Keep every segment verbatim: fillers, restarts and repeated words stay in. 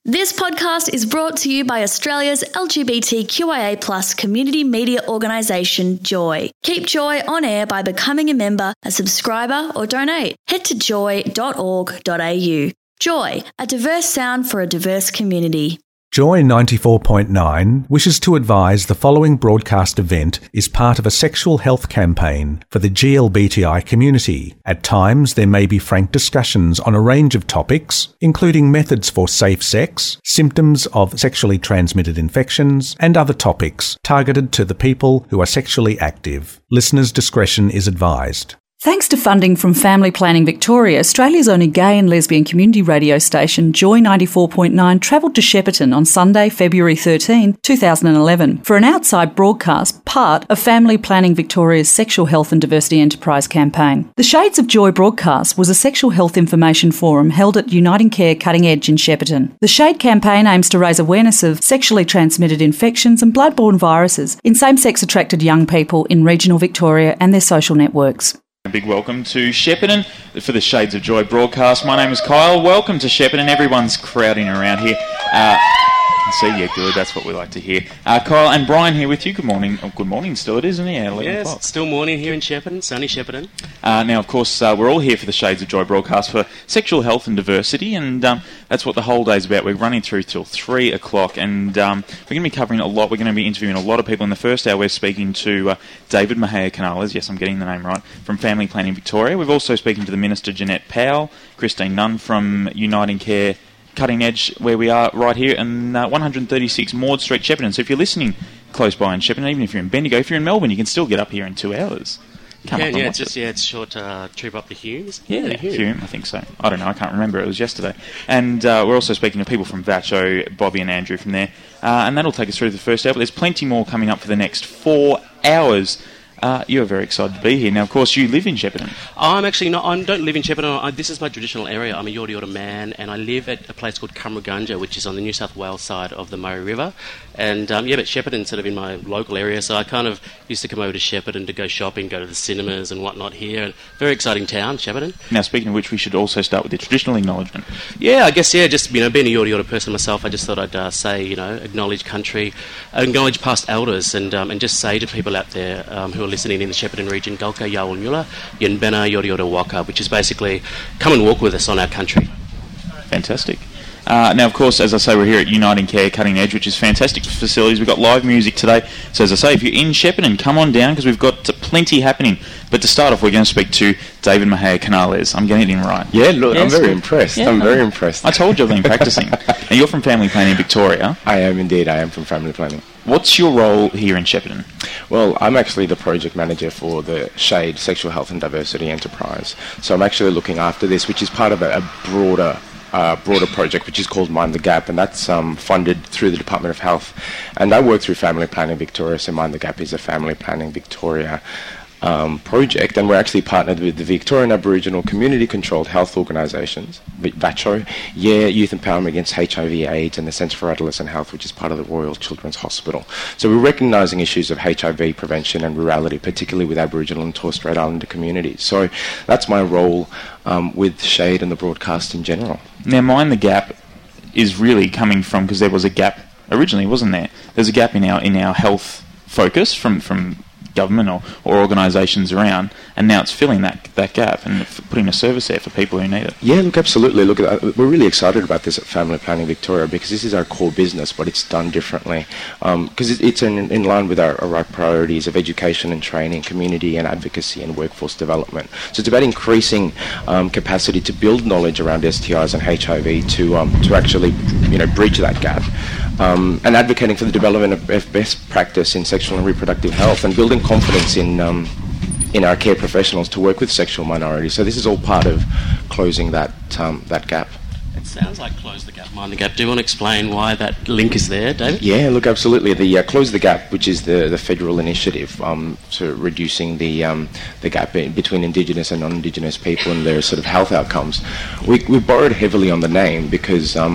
This podcast is brought to you by Australia's L G B T Q I A plus community media organisation, Joy. Keep Joy on air by becoming a member, a subscriber or donate. Head to joy dot org dot a u. Joy, a diverse sound for a diverse community. Joy ninety-four point nine wishes to advise the following broadcast event is part of a sexual health campaign for the G L B T I community. At times, there may be frank discussions on a range of topics, including methods for safe sex, symptoms of sexually transmitted infections, and other topics targeted to the people who are sexually active. Listeners' discretion is advised. Thanks to funding from Family Planning Victoria, Australia's only gay and lesbian community radio station, Joy ninety-four point nine, travelled to Shepparton on Sunday, February thirteenth, two thousand eleven, for an outside broadcast, part of Family Planning Victoria's Sexual Health and Diversity Enterprise campaign. The Shades of Joy broadcast was a sexual health information forum held at Uniting Care Cutting Edge in Shepparton. The Shade campaign aims to raise awareness of sexually transmitted infections and bloodborne viruses in same-sex attracted young people in regional Victoria and their social networks. A big welcome to Shepparton for the Shades of Joy broadcast. My name is Kyle. Welcome to Shepparton. Everyone's crowding around here. Uh, so, yeah, good. That's what we like to hear. Uh, Kyle and Brian here with you. Good morning. Oh, good morning still, it is, isn't it? Yeah, yes, it's still morning here in Shepparton, sunny Shepparton. Uh, now, of course, uh, we're all here for the Shades of Joy broadcast for sexual health and diversity, and um, that's what the whole day's about. We're running through till three o'clock, and um, we're going to be covering a lot. We're going to be interviewing a lot of people. In the first hour, we're speaking to uh, David Mahia-Canales, yes, I'm getting the name right, from Family Planning Victoria. We've also spoken to the Minister, Jeanette Powell, Christine Nunn from Uniting Care Cutting Edge, where we are right here in uh, one thirty-six Maud Street, Shepparton. So if you're listening close by in Shepparton, even if you're in Bendigo, if you're in Melbourne, you can still get up here in two hours. Come yeah, yeah, it's just, yeah, it's a short uh, trip up to Humes. Yeah, yeah Hume. Hume, I think so. I don't know, I can't remember, it was yesterday. And uh, we're also speaking to people from Vacho, Bobby and Andrew from there, uh, and that'll take us through the first hour, but there's plenty more coming up for the next four hours. Uh, you're very excited to be here. Now, of course, you live in Shepparton. I'm actually not. I don't live in Shepparton. I, this is my traditional area. I'm a Yorta Yorta man, and I live at a place called Cumragunja, which is on the New South Wales side of the Murray River. And, um, yeah, but Shepparton's sort of in my local area, so I kind of used to come over to Shepparton to go shopping, go to the cinemas and whatnot here. Very exciting town, Shepparton. Now, speaking of which, we should also start with the traditional acknowledgement. Yeah, I guess, yeah, just, you know, being a Yorta Yorta person myself, I just thought I'd uh, say, you know, acknowledge country, acknowledge past elders, and um, and just say to people out there um, who are listening in the Shepparton region, Galka Yawul Nula, Yinbena Yorta Yorta Waka, which is basically come and walk with us on our country. Fantastic. Uh, now, of course, as I say, we're here at Uniting Care Cutting Edge, which is fantastic facilities. We've got live music today. So, as I say, if you're in Shepparton, come on down because we've got plenty happening. But to start off, we're going to speak to David Mahia-Canales. I'm getting it in right. Yeah, look, yeah, I'm very good. impressed. Yeah, I'm no, very impressed. I told you I've been practicing. Now, you're from Family Planning Victoria. I am indeed. I am from Family Planning. What's your role here in Shepparton? Well, I'm actually the project manager for the Shade Sexual Health and Diversity Enterprise. So I'm actually looking after this, which is part of a, a broader uh, broader project, which is called Mind the Gap, and that's um, funded through the Department of Health. And I work through Family Planning Victoria, so Mind the Gap is a Family Planning Victoria Um, project, and we're actually partnered with the Victorian Aboriginal Community-Controlled Health Organisations, VACHO, yeah, Youth Empowerment Against H I V AIDS, and the Centre for Adolescent Health, which is part of the Royal Children's Hospital. So we're recognising issues of H I V prevention and rurality, particularly with Aboriginal and Torres Strait Islander communities. So that's my role um, with Shade and the broadcast in general. Now, Mind the Gap is really coming from, because there was a gap originally, wasn't there? There's a gap in our in our health focus from from government or, or organisations around, and now it's filling that that gap and f- putting a service there for people who need it. Yeah, look, absolutely. Look, uh, we're really excited about this at Family Planning Victoria because this is our core business, but it's done differently. Because um, it, it's in, in line with our, our priorities of education and training, community and advocacy and workforce development. So it's about increasing um, capacity to build knowledge around S T Is and H I V to um, to actually, you know, bridge that gap. Um, and advocating for the development of best practice in sexual and reproductive health and building confidence in um, in our care professionals to work with sexual minorities. So this is all part of closing that um, that gap. It sounds like Close the Gap, Mind the Gap. Do you want to explain why that link is there, David? Yeah, look, absolutely. The uh, Close the Gap, which is the, the federal initiative um, to reducing the um, the gap in, between Indigenous and non-Indigenous people and their sort of health outcomes. We we borrowed heavily on the name because Um,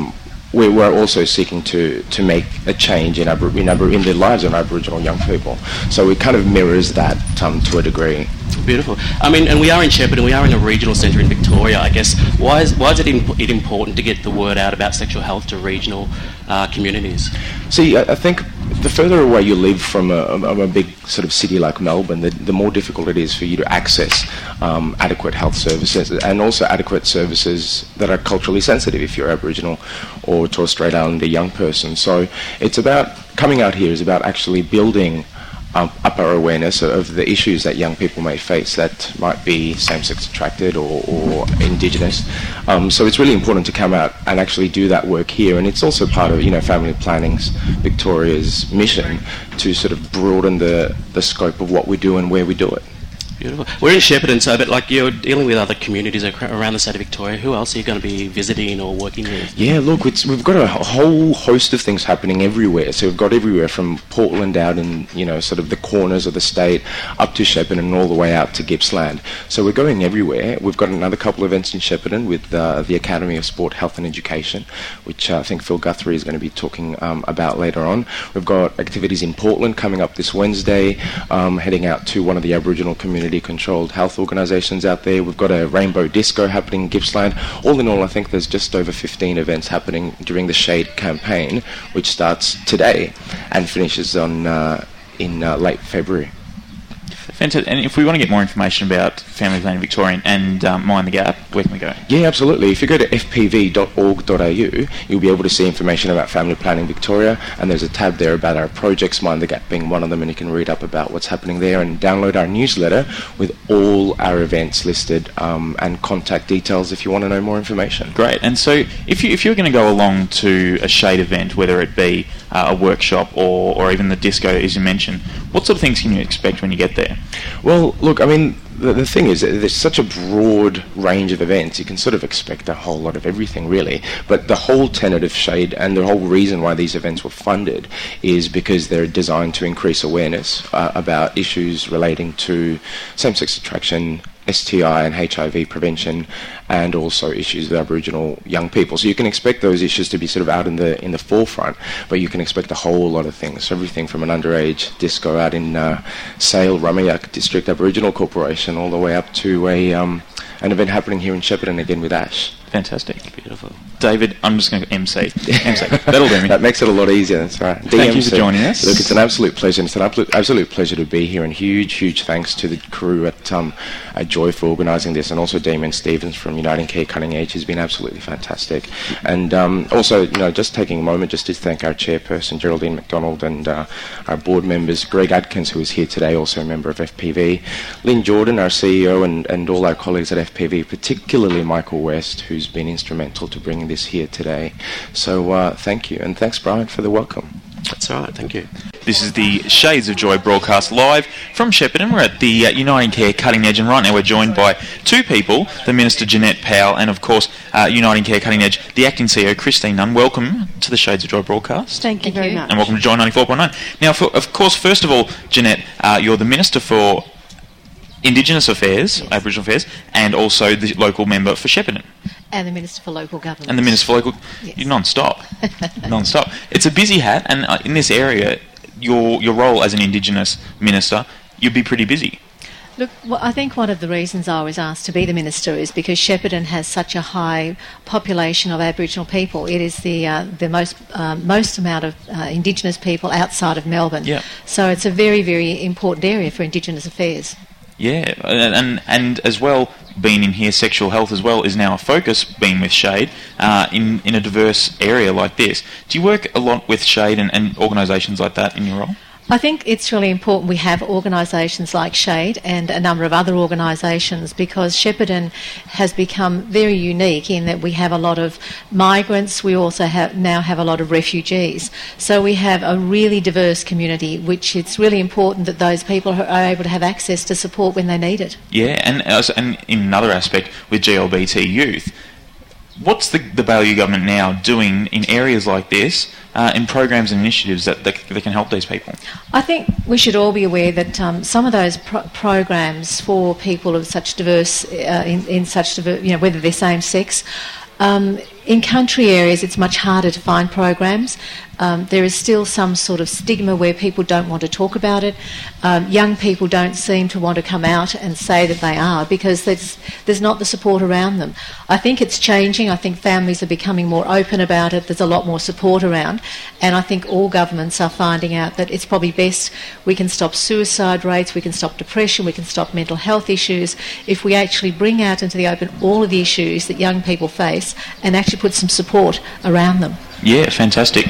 we're, we're also seeking to, to make a change in, Abor- in, Abor- in the lives of Aboriginal young people. So it kind of mirrors that um, to a degree. Beautiful. I mean, and we are in Shepparton, we are in a regional centre in Victoria, I guess. Why is why is it, imp- it important to get the word out about sexual health to regional uh, communities? See, I, I think the further away you live from a, a, a big sort of city like Melbourne, the, the more difficult it is for you to access um, adequate health services, and also adequate services that are culturally sensitive if you're Aboriginal or Torres Strait Islander young person. So it's about, coming out here is about actually building Um, up our awareness of the issues that young people may face that might be same-sex attracted or, or Indigenous. Um, so it's really important to come out and actually do that work here, and it's also part of, you know, Family Planning's, Victoria's mission to sort of broaden the, the scope of what we do and where we do it. Beautiful. We're in Shepparton, so but like you're dealing with other communities around the state of Victoria. Who else are you going to be visiting or working with? Yeah, look, it's, we've got a whole host of things happening everywhere. So we've got everywhere from Portland out in, you know, sort of the corners of the state up to Shepparton and all the way out to Gippsland. So we're going everywhere. We've got another couple of events in Shepparton with uh, the Academy of Sport, Health and Education, which uh, I think Phil Guthrie is going to be talking um, about later on. We've got activities in Portland coming up this Wednesday, um, heading out to one of the Aboriginal community controlled health organisations out there. We've got a rainbow disco happening in Gippsland. All in all, I think there's just over fifteen events happening during the Shade campaign, which starts today and finishes on uh, in uh, late February. Fantastic. And if we want to get more information about Family Planning Victoria and um, Mind the Gap, where can we go? Yeah, absolutely. If you go to f p v dot org dot a u, you'll be able to see information about Family Planning Victoria, and there's a tab there about our projects, Mind the Gap being one of them, and you can read up about what's happening there and download our newsletter with all our events listed um, and contact details if you want to know more information. Great. And so if, you, if you're going to go along to a Shade event, whether it be uh, a workshop or, or even the disco, as you mentioned, what sort of things can you expect when you get there? Well, look, I mean, the, the thing is, there's such a broad range of events, you can sort of expect a whole lot of everything, really. But the whole tenet of Shade and the whole reason why these events were funded is because they're designed to increase awareness uh, about issues relating to same-sex attraction, S T I and H I V prevention, and also issues with Aboriginal young people. So you can expect those issues to be sort of out in the in the forefront, but you can expect a whole lot of things. So everything from an underage disco out in uh, Sale, Ramayak District Aboriginal Corporation, all the way up to a um, an event happening here in Shepparton again with Ash. Fantastic. Beautiful. David, I'm just going to M C. M C. That'll do me. That makes it a lot easier, that's right. Thank D M C. you for joining us. Look, it's an absolute pleasure. It's an absolute, absolute pleasure to be here, and huge, huge thanks to the crew at, um, at Joy for organising this, and also Damien Stevens from Uniting Care Cutting Edge has been absolutely fantastic. And um, also, you know, just taking a moment just to thank our chairperson, Geraldine McDonald, and uh, our board members, Greg Adkins, who is here today, also a member of F P V, Lynn Jordan, our C E O, and, and all our colleagues at F P V, particularly Michael West, who's been instrumental to bringing this here today. So uh, thank you, and thanks, Brian, for the welcome. That's all right, thank you. This is the Shades of Joy broadcast live from Shepparton. We're at the uh, Uniting Care Cutting Edge, and right now we're joined by two people, the Minister Jeanette Powell and, of course, uh, Uniting Care Cutting Edge, the Acting C E O, Christine Nunn. Welcome to the Shades of Joy broadcast. Thank you very much. And welcome to Joy ninety-four point nine. Now, for, of course, first of all, Jeanette, uh, you're the Minister for Indigenous Affairs, yes. Aboriginal Affairs, and also the local member for Shepparton. And the Minister for Local Government. And the Minister for Local... Yes. You're non-stop. non-stop. It's a busy hat, and uh, in this area, your your role as an Indigenous Minister, you'd be pretty busy. Look, well, I think one of the reasons I was asked to be the Minister is because Shepparton has such a high population of Aboriginal people. It is the uh, the most um, most amount of uh, Indigenous people outside of Melbourne. Yeah. So it's a very, very important area for Indigenous affairs. Yeah, and and as well, being in here, sexual health as well is now a focus, being with Shade, uh, in, in a diverse area like this. Do you work a lot with Shade and, and organisations like that in your role? I think it's really important we have organisations like Shade and a number of other organisations, because Shepparton has become very unique in that we have a lot of migrants, we also have now have a lot of refugees. So we have a really diverse community, which it's really important that those people are able to have access to support when they need it. Yeah, and, uh, and in another aspect with G L B T youth, what's the, the Baillieu government now doing in areas like this, uh, in programs and initiatives that, that, that can help these people? I think we should all be aware that um, some of those pro- programs for people of such diverse, uh, in, in such diverse, you know, whether they're same sex, um, in country areas, it's much harder to find programs. Um, there is still some sort of stigma where people don't want to talk about it. Um, young people don't seem to want to come out and say that they are because there's, there's not the support around them. I think it's changing. I think families are becoming more open about it. There's a lot more support around. And I think all governments are finding out that it's probably best we can stop suicide rates, we can stop depression, we can stop mental health issues if we actually bring out into the open all of the issues that young people face and actually put some support around them. Yeah, fantastic.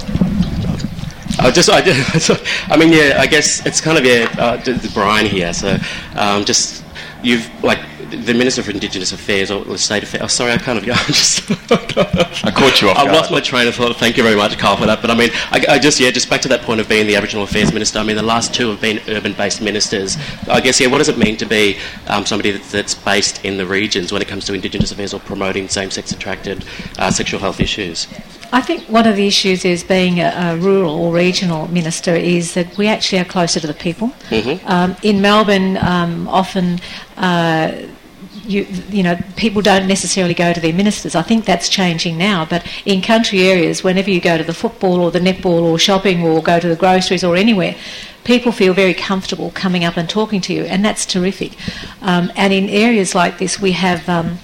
I just, I, I mean, yeah, I guess it's kind of, yeah, uh, Brian here, so um, just, you've, like, the Minister for Indigenous Affairs, or the State Affairs, oh, sorry, I kind of, I'm just... I caught you off guard. I lost my train of thought, thank you very much, Carl, for that, but I mean, I, I just, yeah, just back to that point of being the Aboriginal Affairs Minister, I mean, the last two have been urban-based ministers. I guess, yeah, what does it mean to be um, somebody that's, that's based in the regions when it comes to Indigenous affairs or promoting same-sex attracted uh, sexual health issues? I think one of the issues is being a, a rural or regional minister is that we actually are closer to the people. Mm-hmm. Um, in Melbourne, um, often... Uh, You, you know, people don't necessarily go to their ministers. I think that's changing now, but in country areas, whenever you go to the football or the netball or shopping or go to the groceries or anywhere, people feel very comfortable coming up and talking to you, and that's terrific. Um, and in areas like this, we have... Um,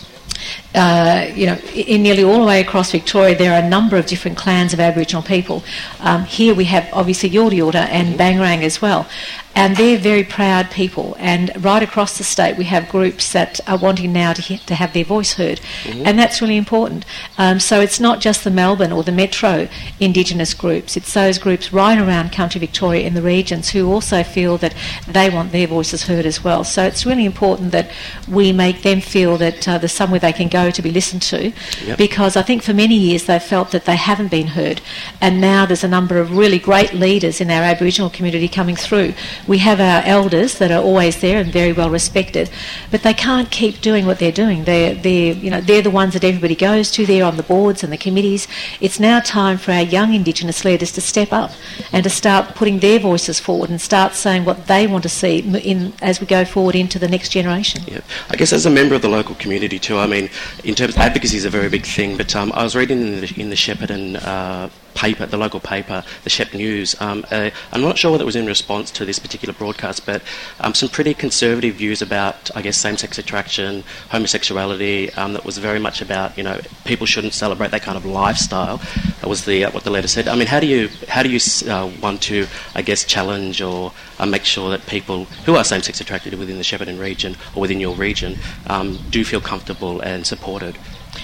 Uh, you know, in nearly all the way across Victoria, there are a number of different clans of Aboriginal people. Um, here we have obviously Yorta Yorta and Bangarang as well. And they're very proud people. And right across the state, we have groups that are wanting now to, he- to have their voice heard. Mm-hmm. And that's really important. Um, so it's not just the Melbourne or the Metro Indigenous groups. It's those groups right around country Victoria in the regions who also feel that they want their voices heard as well. So it's really important that we make them feel that uh, there's somewhere they can go to be listened to. Yep. Because I think for many years they've felt that they haven't been heard. And now there's a number of really great leaders in our Aboriginal community coming through. We have our elders that are always there and very well respected, but they can't keep doing what they're doing. They're, they're, you know, they're the ones that everybody goes to. They're on the boards and the committees. It's now time for our young Indigenous leaders to step up and to start putting their voices forward and start saying what they want to see in, as we go forward into the next generation. Yeah. I guess as a member of the local community too, I mean, in terms of advocacy is a very big thing, but um, I was reading in the, in the Shepparton uh, paper, the local paper, the Shep News. Um, uh, I'm not sure whether it was in response to this particular broadcast, but um, some pretty conservative views about, I guess, same-sex attraction, homosexuality. Um, that was very much about, you know, people shouldn't celebrate that kind of lifestyle. That was the uh, what the letter said. I mean, how do you how do you uh, want to, I guess, challenge or uh, make sure that people who are same-sex attracted within the Shepparton region or within your region um, do feel comfortable and supported?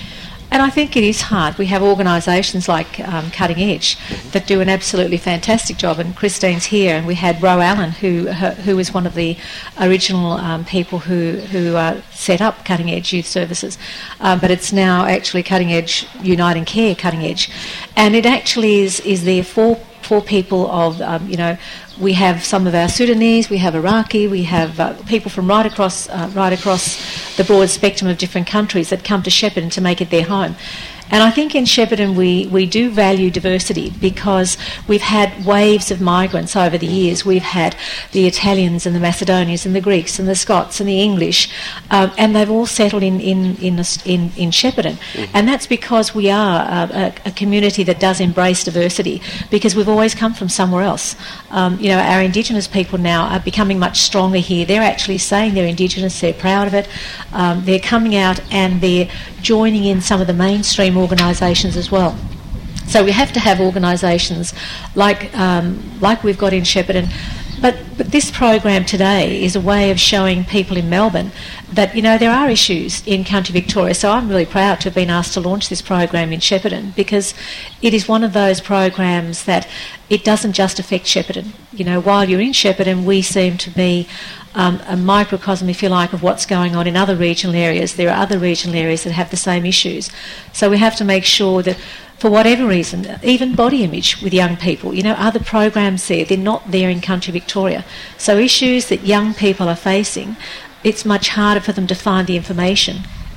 And I think it is hard. We have organisations like um, Cutting Edge mm-hmm. that do an absolutely fantastic job, and Christine's here, and we had Ro Allen, who her, who was one of the original um, people who, who uh, set up Cutting Edge Youth Services, um, but it's now actually Cutting Edge Uniting Care Cutting Edge, and it actually is, is there for, for people of, um, you know, we have some of our Sudanese, we have Iraqi, we have uh, people from right across uh, right across the broad spectrum of different countries that come to Shepparton to make it their home. And I think in Shepparton we, we do value diversity because we've had waves of migrants over the years. We've had the Italians and the Macedonians and the Greeks and the Scots and the English, um, and they've all settled in in in, in, in Shepparton. Mm-hmm. And that's because we are a, a community that does embrace diversity, because we've always come from somewhere else. Um, you know, our Indigenous people now are becoming much stronger here. They're actually saying they're Indigenous, they're proud of it. Um, they're coming out and they're joining in some of the mainstream organisations as well. So we have to have organisations like um, like we've got in Shepparton. But, but this program today is a way of showing people in Melbourne that, you know, there are issues in country Victoria. So I'm really proud to have been asked to launch this program in Shepparton, because it is one of those programs that it doesn't just affect Shepparton. You know, while you're in Shepparton, we seem to be um, a microcosm, if you like, of what's going on in other regional areas. There are other regional areas that have the same issues. So we have to make sure that, for whatever reason, even body image with young people, you know, other programs there, they're not there in country Victoria. So issues that young people are facing, it's much harder for them to find the information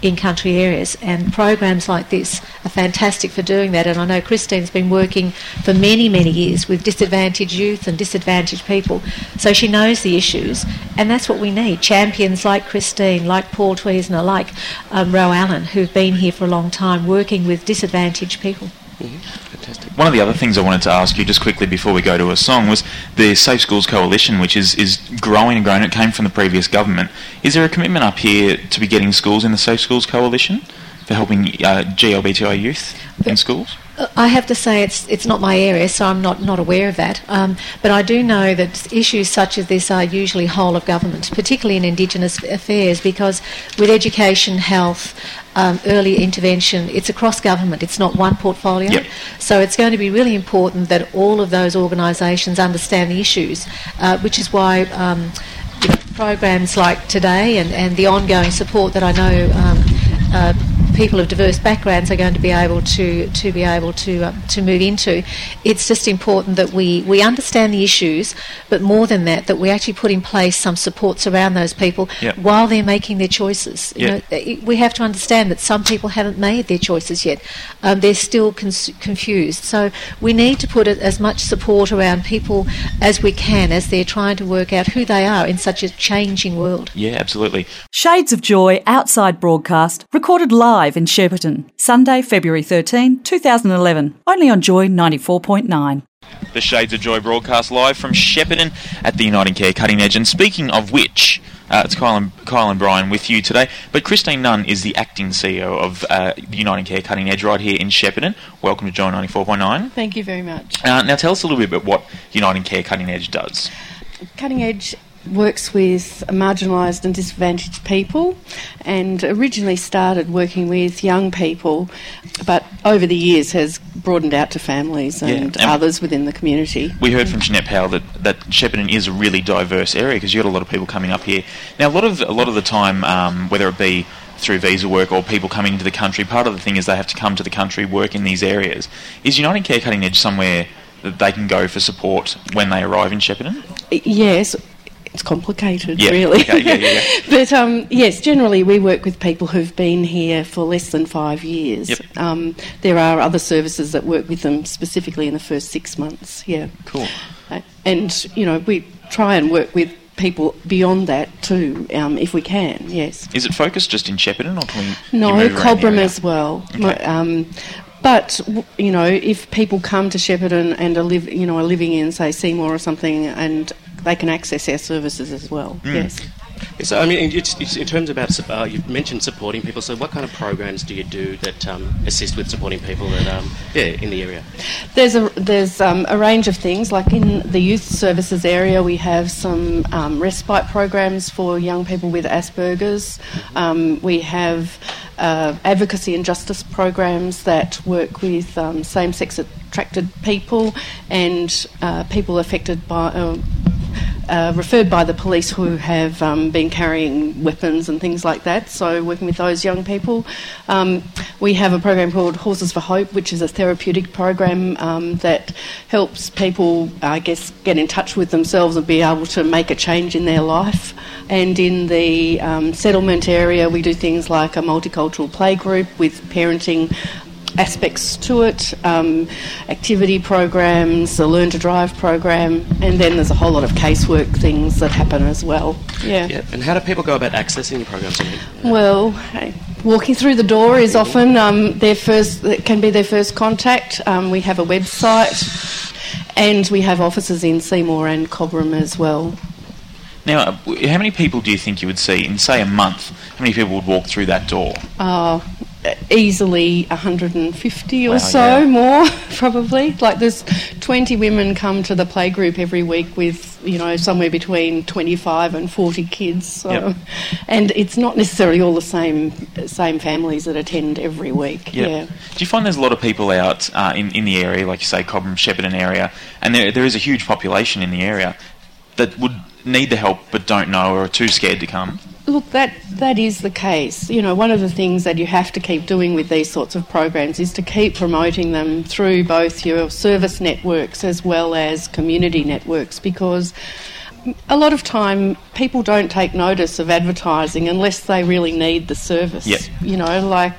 in country areas, and programs like this are fantastic for doing that. And I know Christine's been working for many, many years with disadvantaged youth and disadvantaged people, so she knows the issues, and that's what we need. Champions like Christine, like Paul Tweesner, like um, Ro Allen, who've been here for a long time working with disadvantaged people. Mm-hmm. Fantastic. One of the other things I wanted to ask you just quickly before we go to a song was the Safe Schools Coalition, which is, is growing and growing. It came from the previous government. Is there a commitment up here to be getting schools in the Safe Schools Coalition for helping uh, G L B T I youth in schools? I have to say it's it's not my area, so I'm not, not aware of that. Um, but I do know that issues such as this are usually whole of government, particularly in Indigenous affairs, because with education, health, um, early intervention, it's across government. It's not one portfolio. Yep. So it's going to be really important that all of those organisations understand the issues, uh, which is why um, you know, programs like today and, and the ongoing support that I know um, uh, people of diverse backgrounds are going to be able to to be able to uh, to move into. It's just important that we, we understand the issues, but more than that, that we actually put in place some supports around those people yep. while they're making their choices. You yep. know, we have to understand that some people haven't made their choices yet. Um, they're still cons- confused. So we need to put as much support around people as we can as they're trying to work out who they are in such a changing world. Yeah, absolutely. Shades of Joy Outside Broadcast, recorded live in Shepparton, Sunday, February thirteenth, twenty eleven, only on Joy ninety-four point nine. The Shades of Joy broadcast live from Shepparton at the Uniting Care Cutting Edge. And speaking of which, uh, it's Kyle and, Kyle and Brian with you today, but Christine Nunn is the acting C E O of uh, the Uniting Care Cutting Edge right here in Shepparton. Welcome to Joy ninety-four point nine. Thank you very much. Uh, now tell us a little bit about what Uniting Care Cutting Edge does. Cutting Edge works with marginalised and disadvantaged people, and originally started working with young people, but over the years has broadened out to families and, yeah, and others within the community. We heard from Jeanette Powell that, that Shepparton is a really diverse area because you've got a lot of people coming up here. Now, a lot of a lot of the time, um, whether it be through visa work or people coming into the country, part of the thing is they have to come to the country, work in these areas. Is Uniting Care Cutting Edge somewhere that they can go for support when they arrive in Shepparton? Yes. It's complicated, yeah, really. Okay, yeah, yeah, yeah. But um, yes, generally we work with people who've been here for less than five years. Yep. Um, there are other services that work with them specifically in the first six months. Yeah. Cool. Uh, and you know, we try and work with people beyond that too, um, if we can. Yes. Is it focused just in Shepparton, or can we? No, you move around the Cobram area? as well. Okay. Um, But you know, if people come to Shepparton and are live, you know, are living in, say, Seymour or something, and they can access our services as well. Mm. Yes. Yes, I mean, it's, it's in terms about uh, you've mentioned supporting people. So, what kind of programs do you do that um, assist with supporting people that um, yeah in the area? There's a there's um, a range of things. Like in the youth services area, we have some um, respite programs for young people with Asperger's. Um, we have uh, advocacy and justice programs that work with um, same-sex attracted people and uh, people affected by. Uh, Uh, referred by the police who have um, been carrying weapons and things like that, so working with those young people. Um, we have a program called Horses for Hope, which is a therapeutic program um, that helps people, I guess, get in touch with themselves and be able to make a change in their life. And in the um, settlement area, we do things like a multicultural playgroup with parenting aspects to it, um, activity programs, a Learn to Drive program, and then there's a whole lot of casework things that happen as well. Yeah. Yeah. And how do people go about accessing the programs? Well, hey, walking through the door is often um, their first. It can be their first contact. Um, we have a website, and we have offices in Seymour and Cobram as well. Now, uh, how many people do you think you would see in, say, a month? How many people would walk through that door? Uh, easily one hundred fifty or Wow, so, yeah. more probably. Like there's twenty women come to the playgroup every week with, you know, somewhere between twenty-five and forty kids. So, Yep. and it's not necessarily all the same same families that attend every week. Yep. Yeah. Do you find there's a lot of people out uh, in, in the area, like you say, Cobram, Shepparton area, and there there is a huge population in the area that would need the help but don't know or are too scared to come? Look, that that is the case. You know, one of the things that you have to keep doing with these sorts of programs is to keep promoting them through both your service networks as well as community networks, because a lot of time people don't take notice of advertising unless they really need the service. Yep. You know, like,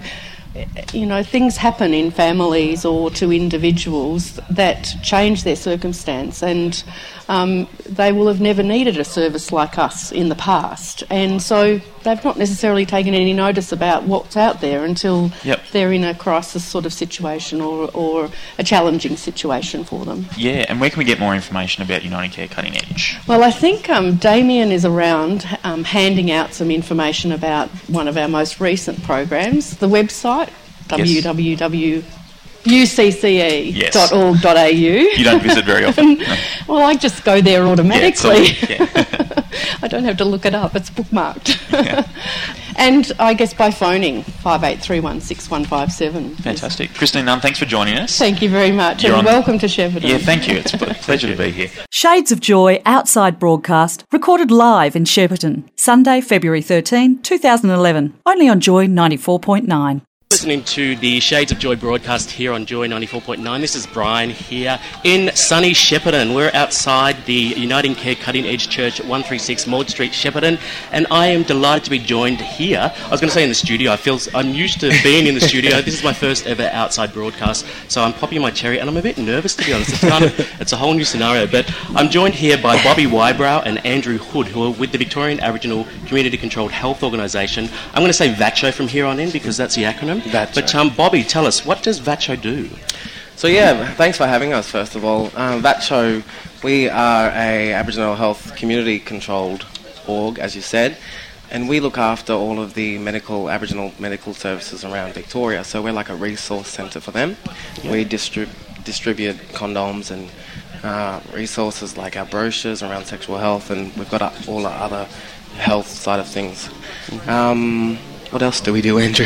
you know, things happen in families or to individuals that change their circumstance, and um, they will have never needed a service like us in the past, and so they've not necessarily taken any notice about what's out there until Yep. they're in a crisis sort of situation or, or a challenging situation for them. Yeah, and where can we get more information about Uniting Care Cutting Edge? Well, I think um, Damien is around um, handing out some information about one of our most recent programs, the website, w w w dot u c c e dot org dot a u. Yes. You don't visit very often. No. Well, I just go there automatically. Yeah, yeah. I don't have to look it up, it's bookmarked. Yeah. And I guess by phoning five eight three one six one five seven. Fantastic. Christine Nunn, thanks for joining us. Thank you very much, You're and on... welcome to Shepparton. Yeah, thank you. It's a pleasure to be here. Shades of Joy outside broadcast, recorded live in Shepparton, Sunday, February thirteenth, two thousand eleven, only on Joy ninety-four point nine. Listening to the Shades of Joy broadcast here on Joy ninety-four point nine. This is Brian here in sunny Shepparton. We're outside the Uniting Care Cutting Edge Church at one thirty-six Maud Street, Shepparton, and I am delighted to be joined here. I was going to say in the studio. I feel I'm used to being in the studio. This is my first ever outside broadcast, so I'm popping my cherry, and I'm a bit nervous, to be honest. It's kind of it's a whole new scenario, but I'm joined here by Bobby Wybrow and Andrew Hood, who are with the Victorian Aboriginal Community Controlled Health Organisation. I'm going to say VACCHO from here on in because that's the acronym. VACCHO. But um, Bobby, tell us, what does VACCHO do? So yeah, thanks for having us first of all. Um, VACCHO, we are a Aboriginal Health Community Controlled org, as you said, and we look after all of the medical Aboriginal medical services around Victoria. So we're like a resource centre for them. Yeah. We distrib- distribute condoms and uh, resources like our brochures around sexual health, and we've got uh, all our other health side of things. Mm-hmm. Um, What else do we do, Andrew?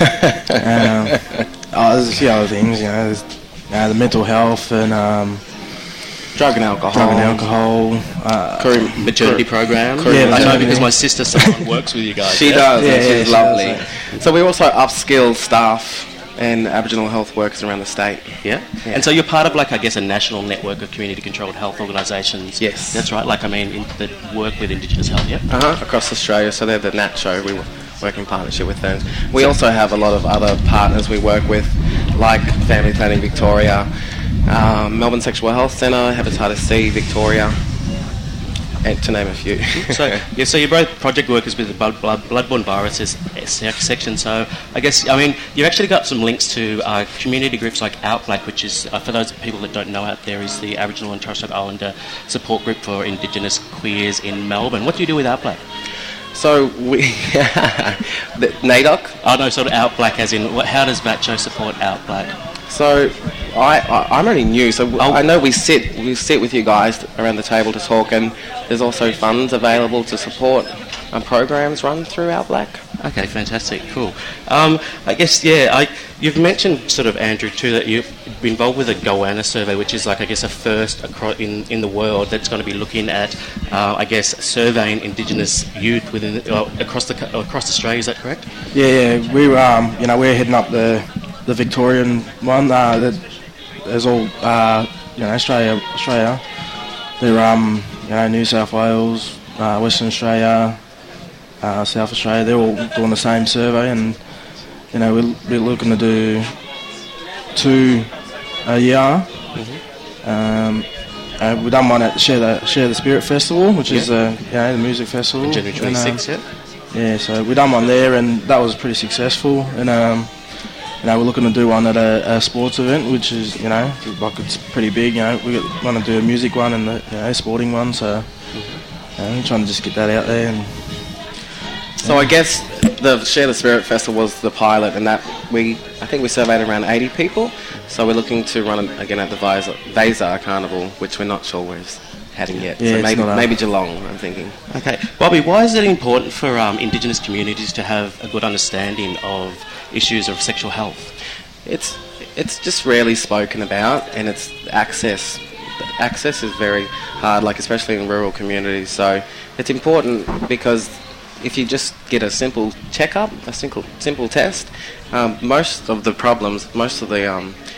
um, oh, there's a few other things, you know, there's uh, the mental health and um, drug and alcohol. Drug and alcohol. Uh, Career maternity program. Yeah, I know because my sister someone works with you guys. She yeah? does, yeah, and yeah, she's she lovely. does, yeah. So we also upskill staff and Aboriginal health workers around the state. Yeah? yeah. And so you're part of, like, I guess, a national network of community-controlled health organisations. Yes. That's right, like, I mean, in, that work with Indigenous health, yeah? Uh-huh, across Australia. So they're the NATCHO. We work in partnership with them. We so also have a lot of other partners we work with, like Family Planning Victoria, um, Melbourne Sexual Health Centre, Hepatitis C Victoria, and to name a few. so, yeah, so you're both project workers with the blood, blood, bloodborne viruses section. So I guess, I mean, you've actually got some links to uh, community groups like Outblack, which is, uh, for those people that don't know out there, is the Aboriginal and Torres Strait Islander support group for Indigenous queers in Melbourne. What do you do with Outblack? So we, the NAIDOC? Oh no, sort of Outblack as in, what, how does VACCHO support Outblack? So I, I I'm only new, so oh. I know we sit we sit with you guys around the table to talk, and there's also funds available to support um, programs run through Outblack. Okay, fantastic, cool. Um, I guess yeah, I you've mentioned sort of Andrew too that you've been involved with a Goanna survey, which is like I guess a first across in in the world that's going to be looking at uh, I guess surveying Indigenous youth within uh, across the across Australia. Is that correct? Yeah, yeah. We were um, you know we're heading up the the Victorian one. Uh, that there's all uh, you know Australia Australia. They're um you know New South Wales, uh, Western Australia. Uh, South Australia, they're all doing the same survey, and you know we're, we're looking to do two a year. Mm-hmm. Um, uh, we've done one at Share the Share the Spirit Festival, which yeah. is uh, you know the music festival. January twenty-sixth, and, uh, yeah. Yeah, so we've done one there, and that was pretty successful. And um, you know we're looking to do one at a, a sports event, which is you know like it's pretty big. You know we want to do a music one and the you know sporting one, so mm-hmm. you know, we're trying to just get that out there. And So I guess the Share the Spirit Festival was the pilot, and that we, I think we surveyed around eighty people. So we're looking to run it again at the Vazar Carnival, which we're not sure where it's heading yet. Yeah, so maybe not maybe Geelong, I'm thinking. Okay, Bobby, why is it important for um, Indigenous communities to have a good understanding of issues of sexual health? It's it's just rarely spoken about, and it's access. Access is very hard, like especially in rural communities. So it's important because if you just get a simple checkup, a simple simple test, um, most of the problems, most of the um,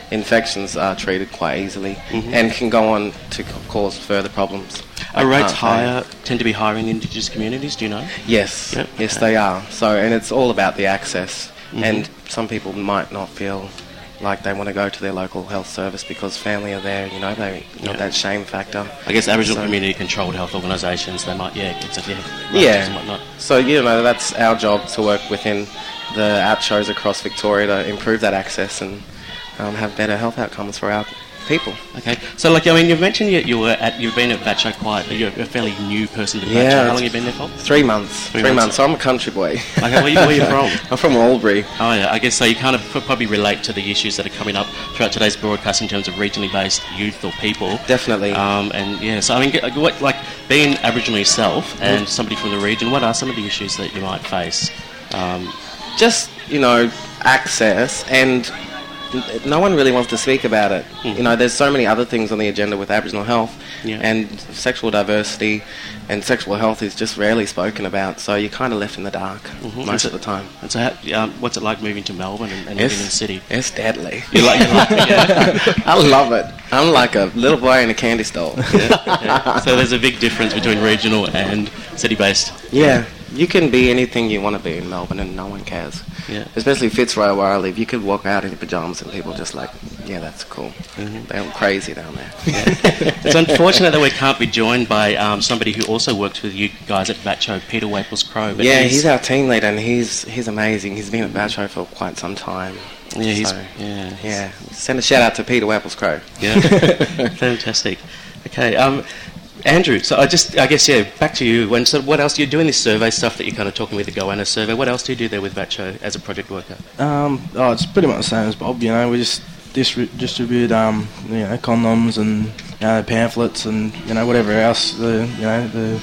infections are treated quite easily Mhm. and can go on to c- cause further problems. Are I rates can't say. higher, tend to be higher in Indigenous communities, do you know? Yes, Yep. yes, Okay. they are. So, and it's all about the access. Mhm. And some people might not feel like they want to go to their local health service because family are there. You know, they got Yeah. that shame factor. I guess Aboriginal So- community-controlled health organisations, they might, yeah, it's a yeah, Yeah. and whatnot. So, you know, that's our job to work within the out shows across Victoria to improve that access and um, have better health outcomes for our people. Okay, so like I mean, you've mentioned you, you were at, you've been at Vacho quite, you're a fairly new person to Vacho. Yeah, How long have you been there for? Three months. Three Three, months. months. So I'm a country boy. Okay, where, you, where are you from? I'm from Albury. Oh yeah, I guess so. You kind of p- probably relate to the issues that are coming up throughout today's broadcast in terms of regionally based youth or people. Definitely. Um, and yeah, so I mean, g- what, like being Aboriginal yourself and somebody from the region, what are some of the issues that you might face? Um, Just, you know, access, and n- no one really wants to speak about it. Mhm. You know, there's so many other things on the agenda with Aboriginal health, Yeah. and sexual diversity and sexual health is just rarely spoken about, so you're kind of left in the dark Mhm. most Is of the time. and so, how, um, what's it like moving to Melbourne and, and living in the city? It's deadly. You like, you like it, yeah? I love it. I'm like a little boy in a candy store. Yeah, yeah. So there's a big difference between regional and city-based. Yeah, you can be anything you want to be in Melbourne and no one cares. Yeah. Especially Fitzroy where I live, you could walk out in your pyjamas and people just like, yeah, that's cool. Mhm. They're crazy down there. It's unfortunate that we can't be joined by um, somebody who also works with you guys at Vacho, Peter Waples-Crowe. but Yeah, he's our team leader and he's he's amazing. He's been at Vacho for quite some time. Yeah, he's So, yeah, he's- yeah. Send a shout out to Peter Waples-Crowe. Yeah, fantastic. Okay, um, Andrew. So I just, I guess, yeah. Back to you. When so, what else you're doing this survey stuff that you're kind of talking with the Goanna survey? What else do you do there with Vacho as a project worker? Um, oh, it's pretty much the same as Bob. You know, we just distri- distribute um, you know, condoms and you know, pamphlets and you know whatever else the you know the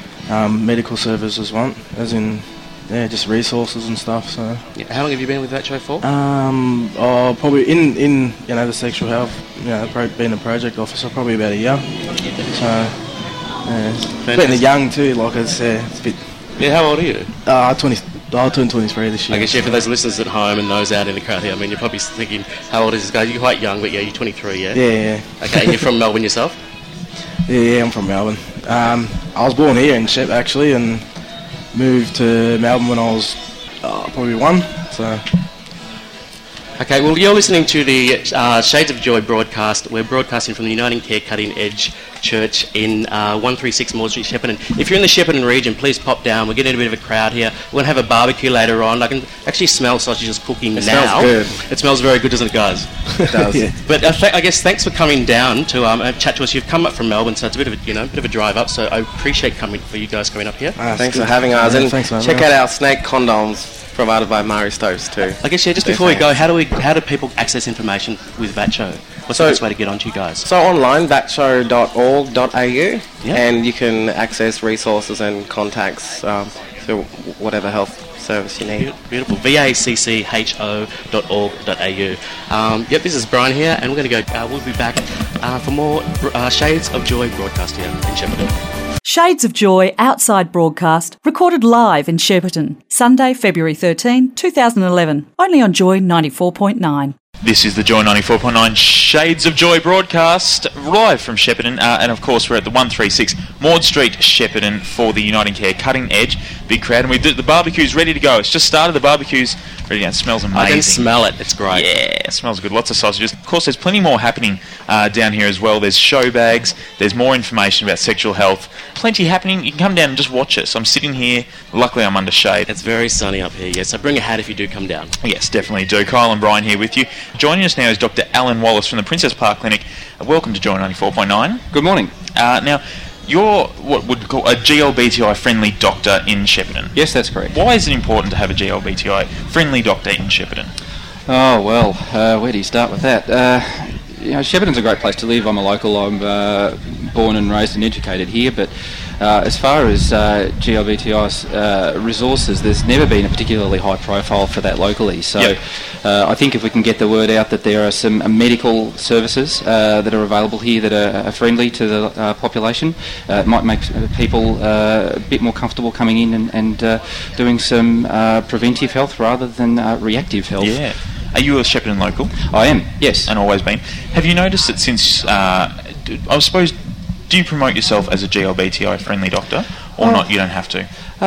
um, medical services want, as in yeah, just resources and stuff. So Yeah. How long have you been with Vacho for? um, oh, probably in in you know the sexual health, you know, pro- being a project officer, probably about a year. So yeah, being young too, like it's uh, it's a bit. Yeah. How old are you? Uh, twenty. I'll turn twenty-three this year. I guess yeah. For those listeners at home and those out in the crowd here, I mean, you're probably thinking, how old is this guy? You're quite young, but yeah, you're twenty-three. Yeah. Yeah, yeah. Okay, and you're from Melbourne yourself? Yeah, yeah, I'm from Melbourne. Um, I was born here in Shep actually, and moved to Melbourne when I was uh, probably one. So Okay, well, you're listening to the uh, Shades of Joy broadcast. We're broadcasting from the Uniting Care Cutting Edge Church in uh, one thirty-six Maud Street, Shepparton. If you're in the Shepparton region, please pop down. We're getting a bit of a crowd here. We're going to have a barbecue later on. I can actually smell sausages cooking It now. smells good. It smells very good, doesn't it, guys? It does. Yeah. But uh, th- I guess thanks for coming down to um, uh, chat to us. You've come up from Melbourne, so it's a bit of a you know bit of a drive up. So I appreciate coming for you guys coming up here. uh, Thanks it's for good. having us. Yeah, And thanks for having check us. out our snake condoms provided by Murray Stokes too. I guess yeah. Just They're before we go, fans. how do we how do people access information with Vacho? What's So- the best way to get onto you guys? So online, vacho dot org dot a u, Yeah. and you can access resources and contacts um, through whatever health service you need. Beautiful. V A C C H O dot org dot a u. Um, yep, this is Brian here, and we're going to go. Uh, we'll be back uh, for more uh, Shades of Joy broadcast here in Shepparton. Shades of Joy outside broadcast recorded live in Shepparton, Sunday, February thirteenth, two thousand eleven, only on Joy ninety-four point nine. This is the Joy ninety-four point nine Shades of Joy broadcast, live from Shepparton, uh, and of course we're at the one thirty-six Maud Street, Shepparton, for the Uniting Care Cutting Edge. Big crowd, and we the barbecue's ready to go. It's just started, the barbecue's ready now. It smells amazing. I can smell it. It's great. Yeah, it smells good. Lots of sausages. Of course, there's plenty more happening uh, down here as well. There's show bags. There's more information about sexual health. Plenty happening. You can come down and just watch it. So I'm sitting here. Luckily, I'm under shade. It's very sunny up here. Yes, so bring a hat if you do come down. Yes, definitely do. Kyle and Brian here with you. Joining us now is Doctor Alan Wallace from the Princess Park Clinic. Uh, welcome to Joy ninety-four point nine. Good morning. Uh, now, you're what would call a G L B T I-friendly doctor in Shepparton. Yes, that's correct. Why is it important to have a G L B T I-friendly doctor in Shepparton? Oh, well, uh, where do you start with that? Uh, you know, Shepparton's a great place to live. I'm a local. I'm uh, born and raised and educated here, but uh, as far as uh, G L B T I's uh, resources, there's never been a particularly high profile for that locally. So Yep. uh, I think if we can get the word out that there are some uh, medical services uh, that are available here that are, are friendly to the uh, population, uh, it might make uh, people uh, a bit more comfortable coming in and, and uh, doing some uh, preventive health rather than uh, reactive health. Yeah. Are you a Shepparton local? I am, yes. And always been. Have you noticed that since, uh, I suppose, do you promote yourself as a G L B T I friendly doctor, or oh. not? You don't have to.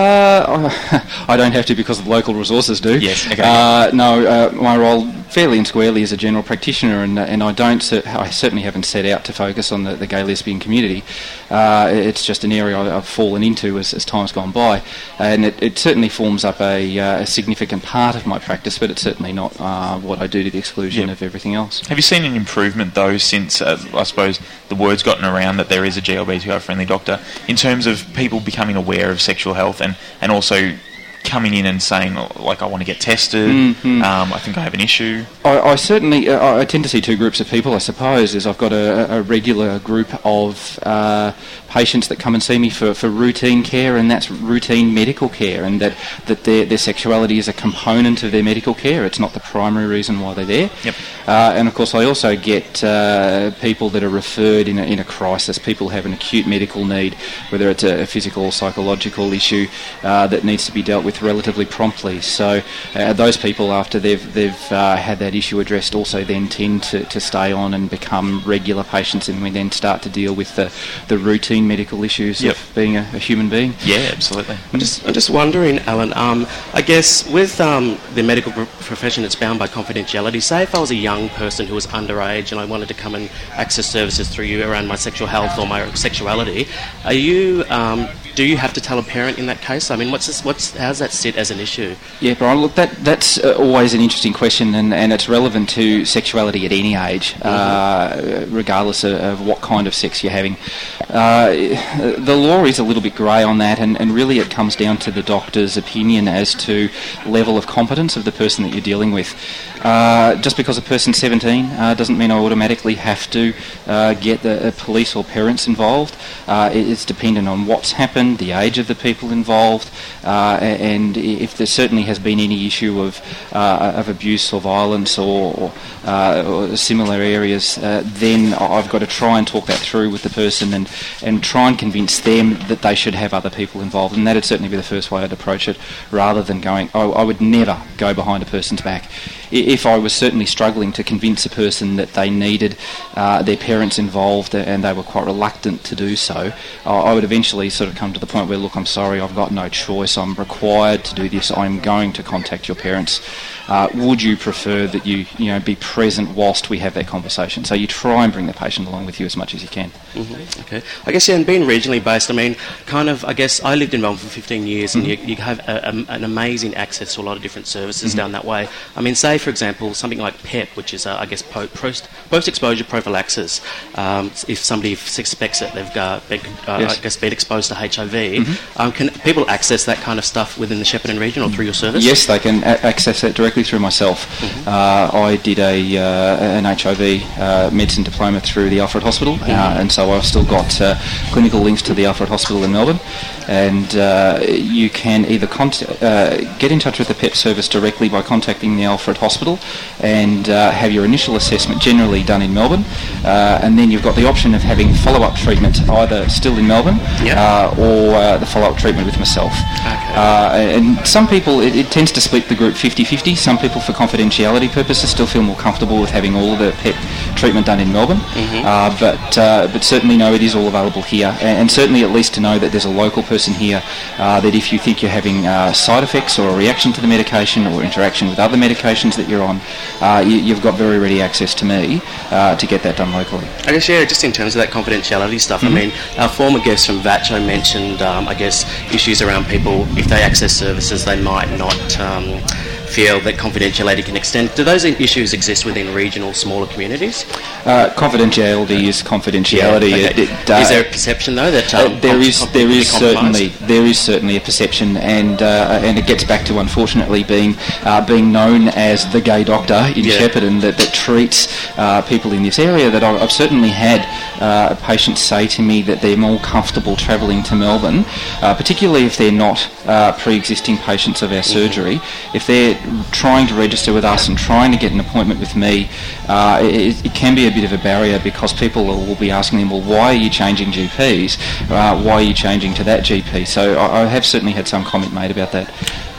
Uh, I don't have to because the local resources do. Yes, okay. Uh, no, uh, my role fairly and squarely as a general practitioner, and and I don't, I certainly haven't set out to focus on the, the gay lesbian community. Uh, it's just an area I've fallen into as, as time's gone by, and it, it certainly forms up a, uh, a significant part of my practice, but it's certainly not uh, what I do to the exclusion yep. of everything else. Have you seen an improvement though since uh, I suppose the word's gotten around that there is a G L B T I friendly doctor in terms of people becoming aware of sexual health and, and also coming in and saying, like, I want to get tested, mm-hmm. um, I think I have an issue? I, I certainly, uh, I tend to see two groups of people, I suppose. Is I've got a, a regular group of uh, patients that come and see me for, for routine care, and that's routine medical care, and that, that their, their sexuality is a component of their medical care. It's not the primary reason why they're there. Yep. Uh, and of course I also get uh, people that are referred in a, in a crisis. People have an acute medical need, whether it's a, a physical or psychological issue uh, that needs to be dealt with relatively promptly. So uh, those people, after they've they've uh, had that issue addressed, also then tend to, to stay on and become regular patients, and we then start to deal with the, the routine medical issues yep. of being a, a human being. Yeah, absolutely. I'm just, I'm just wondering, Alan, um, I guess with um, the medical profession, it's bound by confidentiality. Say if I was a young person who was underage and I wanted to come and access services through you around my sexual health or my sexuality, are you... Um, do you have to tell a parent in that case? I mean, what's this, what's how does that sit as an issue? Yeah, Brian, look, that that's uh, always an interesting question, and, and it's relevant to sexuality at any age, mm-hmm. uh, regardless of, of what kind of sex you're having. Uh, the law is a little bit grey on that, and, and really it comes down to the doctor's opinion as to level of competence of the person that you're dealing with. Uh, just because a person's seventeen uh, doesn't mean I automatically have to uh, get the uh, police or parents involved. Uh, it, it's dependent on what's happened, the age of the people involved, uh, and if there certainly has been any issue of uh, of abuse or violence or, or, uh, or similar areas, uh, then I've got to try and talk that through with the person and, and try and convince them that they should have other people involved, and that would certainly be the first way I'd approach it, rather than going, oh, I would never go behind a person's back. If I was certainly struggling to convince a person that they needed uh, their parents involved and they were quite reluctant to do so, I would eventually sort of come to the point where, look, I'm sorry, I've got no choice, I'm required to do this, I'm going to contact your parents. Uh, would you prefer that you, you know, be present whilst we have that conversation? So you try and bring the patient along with you as much as you can. Mm-hmm. Okay. I guess, yeah, and being regionally based, I mean, kind of, I guess, I lived in Melbourne for fifteen years, mm-hmm. and you, you have a, a, an amazing access to a lot of different services mm-hmm. down that way. I mean, say, for example, something like PEP, which is, uh, I guess, po- post, post-exposure prophylaxis. Um, if somebody suspects that they've uh, been, uh, yes. I guess, been exposed to H I V, mm-hmm. um, can people access that kind of stuff within the Shepparton region or through your service? Yes, they can a- access that directly through myself. Mm-hmm. Uh, I did a uh, an H I V uh, medicine diploma through the Alfred Hospital, mm-hmm. uh, and so I've still got uh, clinical links to the Alfred Hospital in Melbourne, and uh, you can either cont- uh, get in touch with the PEP service directly by contacting the Alfred Hospital and uh, have your initial assessment generally done in Melbourne, uh, and then you've got the option of having follow-up treatment either still in Melbourne yep. uh, or uh, the follow-up treatment with myself. Okay. Uh, and some people, it, it tends to split the group fifty-fifty. Some people, for confidentiality purposes, still feel more comfortable with having all of the PEP treatment done in Melbourne, mm-hmm. uh, but uh, but certainly no, it is all available here, and, and certainly at least to know that there's a local person here, uh, that if you think you're having uh, side effects or a reaction to the medication or interaction with other medications that you're on, uh, you, you've got very ready access to me uh, to get that done locally. I guess, yeah, just in terms of that confidentiality stuff, mm-hmm. I mean, our former guest from VACCHO mentioned, um, I guess, issues around people, if they access services, they might not um, feel that confidentiality can extend. Do those issues exist within regional, smaller communities? Uh, confidentiality is confidentiality. Yeah, okay. it, it, uh, is there a perception though that um, uh, there is com- there is certainly compromised? there is certainly a perception, and uh, and it gets back to unfortunately being uh, being known as the gay doctor in yeah. Shepparton that, that treats uh, people in this area. That I've, I've certainly had uh, patients say to me that they're more comfortable travelling to Melbourne, uh, particularly if they're not uh, pre-existing patients of our mm-hmm. surgery. If they're trying to register with us and trying to get an appointment with me, uh, it, it can be a bit of a barrier, because people will be asking them, well, why are you changing G Ps? Uh, why are you changing to that G P? So I, I have certainly had some comment made about that.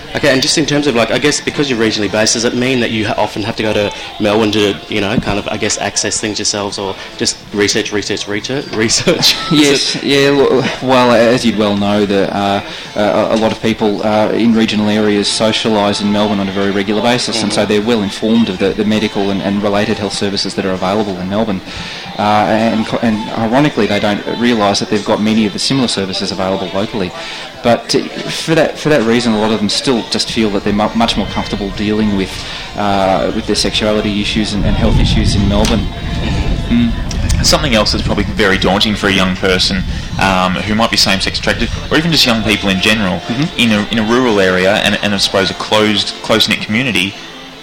Okay, and just in terms of, like, I guess because you're regionally based, does it mean that you ha- often have to go to Melbourne to, you know, kind of, I guess, access things yourselves, or just research, research, research, research? Yes, yeah, well, as you'd well know, the, uh, uh, a lot of people uh, in regional areas socialise in Melbourne on a very regular basis, mm-hmm. and so they're well informed of the, the medical and, and related health services that are available in Melbourne. Uh, and, and ironically, they don't realise that they've got many of the similar services available locally. But for that for that reason, a lot of them still just feel that they're mu- much more comfortable dealing with uh, with their sexuality issues and, and health issues in Melbourne. Mm. Something else that's probably very daunting for a young person um, who might be same-sex attracted, or even just young people in general, mm-hmm. in a in a rural area and, and I suppose a closed, close-knit community,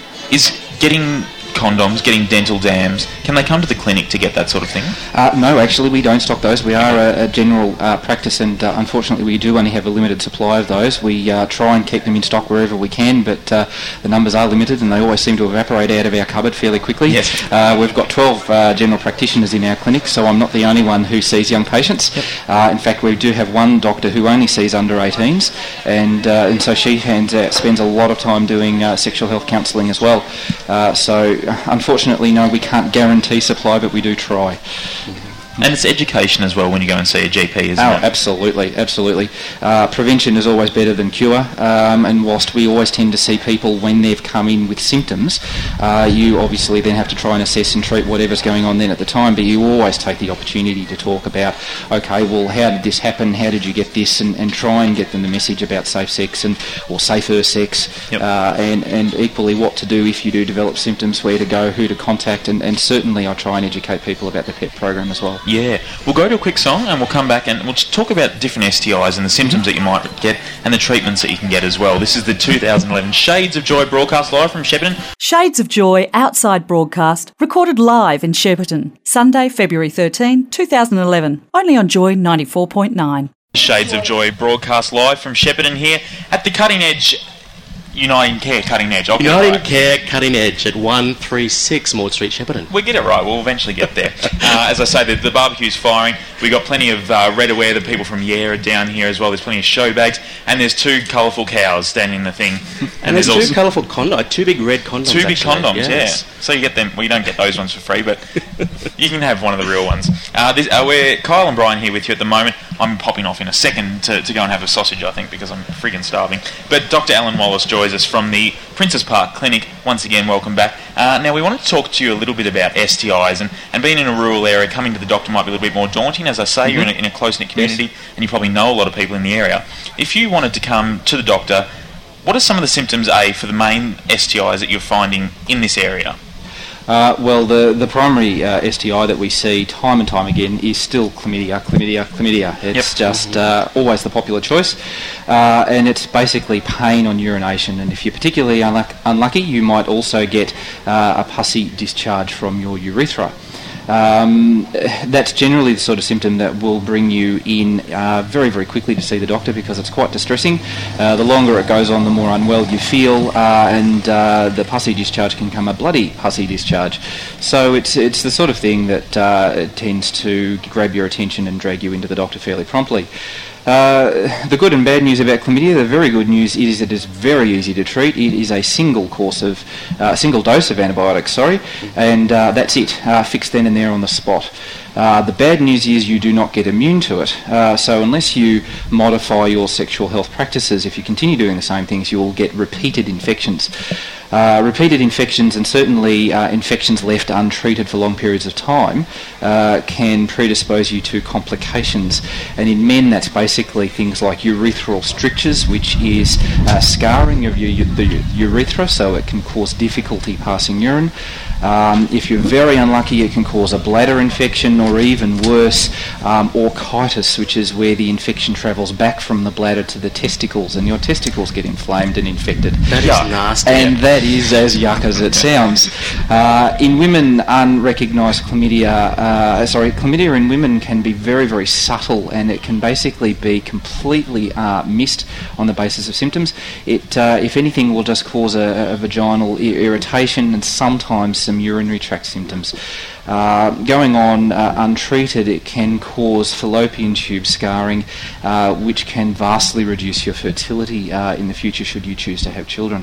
is getting condoms, getting dental dams. Can they come to the clinic to get that sort of thing? Uh, no, actually, we don't stock those. We are a, a general uh, practice, and uh, unfortunately, we do only have a limited supply of those. We uh, try and keep them in stock wherever we can, but uh, the numbers are limited, and they always seem to evaporate out of our cupboard fairly quickly. Yes. Uh, we've got twelve uh, general practitioners in our clinic, so I'm not the only one who sees young patients. Yep. Uh, in fact, we do have one doctor who only sees under eighteens, and uh, and so she hands out, spends a lot of time doing uh, sexual health counselling as well. Uh, so, unfortunately, no, we can't guarantee supply, but we do try. Mm-hmm. And it's education as well when you go and see a G P, isn't oh, it? absolutely, absolutely. Uh, prevention is always better than cure, um, and whilst we always tend to see people when they've come in with symptoms, uh, you obviously then have to try and assess and treat whatever's going on then at the time, but you always take the opportunity to talk about, okay, well, how did this happen, how did you get this, and, and try and get them the message about safe sex and or safer sex, yep. uh, and, and equally what to do if you do develop symptoms, where to go, who to contact, and, and certainly I try and educate people about the P E P program as well. Yeah. We'll go to a quick song and we'll come back and we'll talk about different S T Is and the symptoms that you might get and the treatments that you can get as well. This is the two thousand eleven Shades of Joy broadcast live from Shepparton. Shades of Joy outside broadcast recorded live in Shepparton, Sunday, February thirteenth, twenty eleven, only on Joy ninety-four point nine. Shades of Joy broadcast live from Shepparton here at the Cutting Edge Uniting Care Cutting Edge. I'll Uniting right. Care Cutting Edge at one thirty-six Maud Street, Shepparton. We get it right. We'll eventually get there. uh, as I say, the, the barbecue's firing. We've got plenty of uh, red aware. The people from Yeah are down here as well. There's plenty of show bags. And there's two colourful cows standing in the thing. And, and there's, there's two colourful condoms. Two big red condoms, Two big actually. condoms, yes. yeah. So you get them. Well, you don't get those ones for free, but you can have one of the real ones. Uh, this, uh, we're Kyle and Brian here with you at the moment. I'm popping off in a second to, to go and have a sausage, I think, because I'm friggin' starving. But Doctor Alan Wallace joins us from the Princes Park Clinic. Once again, welcome back. Uh, now, we wanted to talk to you a little bit about S T Is, and, and being in a rural area, coming to the doctor might be a little bit more daunting. As I say, mm-hmm. you're in a, in a close-knit community, yes. and you probably know a lot of people in the area. If you wanted to come to the doctor, what are some of the symptoms, A, for the main S T Is that you're finding in this area? Uh, well, the, the primary uh, S T I that we see time and time again is still chlamydia, chlamydia, chlamydia. It's yep. just uh, always the popular choice, uh, and it's basically pain on urination. And if you're particularly unluck- unlucky, you might also get uh, a pussy discharge from your urethra. Um, that's generally the sort of symptom that will bring you in uh, very, very quickly to see the doctor, because it's quite distressing. Uh, the longer it goes on, the more unwell you feel, uh, and uh, the pussy discharge can come a bloody pussy discharge. So it's it's the sort of thing that uh, tends to grab your attention and drag you into the doctor fairly promptly. Uh, the good and bad news about chlamydia, the very good news is it is very easy to treat. It is a single course of, uh, single dose of antibiotics, sorry, and uh, that's it, uh, fixed then and there on the spot. Uh, the bad news is you do not get immune to it. Uh, so unless you modify your sexual health practices, if you continue doing the same things, you will get repeated infections. Uh, repeated infections, and certainly uh, infections left untreated for long periods of time, uh, can predispose you to complications. And in men, that's basically things like urethral strictures, which is uh, scarring of your, the urethra, so it can cause difficulty passing urine. Um, if you're very unlucky, it can cause a bladder infection, or even worse, um, orchitis, which is where the infection travels back from the bladder to the testicles, and your testicles get inflamed and infected. That is yuck. Nasty. And that is as yuck as it sounds. Uh, in women, unrecognised chlamydia, uh, sorry, chlamydia in women can be very, very subtle, and it can basically be completely uh, missed on the basis of symptoms. It, uh, if anything, will just cause a, a vaginal I- irritation and sometimes some urinary tract symptoms. Uh, going on uh, untreated, it can cause fallopian tube scarring, uh, which can vastly reduce your fertility uh, in the future should you choose to have children.